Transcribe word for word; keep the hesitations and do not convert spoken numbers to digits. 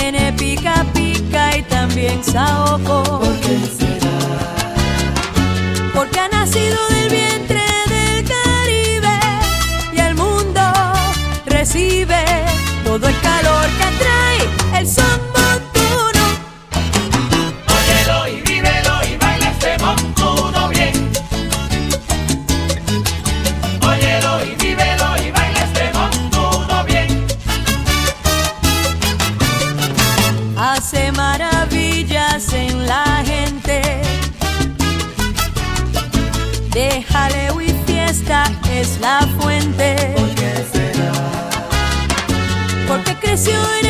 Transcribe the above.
Tiene pica pica y también saoco. ¿Por qué será? Porque ha nacido del vientre del Caribe y el mundo recibe todo el calor que trae el son montuno. Óyelo y vívelo y baila este montuno bien. Óyelo y vívelo y baila este montuno bien. Hace maravillas en la gente. De jaleo y fiesta es la fuente. ¿Por qué será? Porque creció en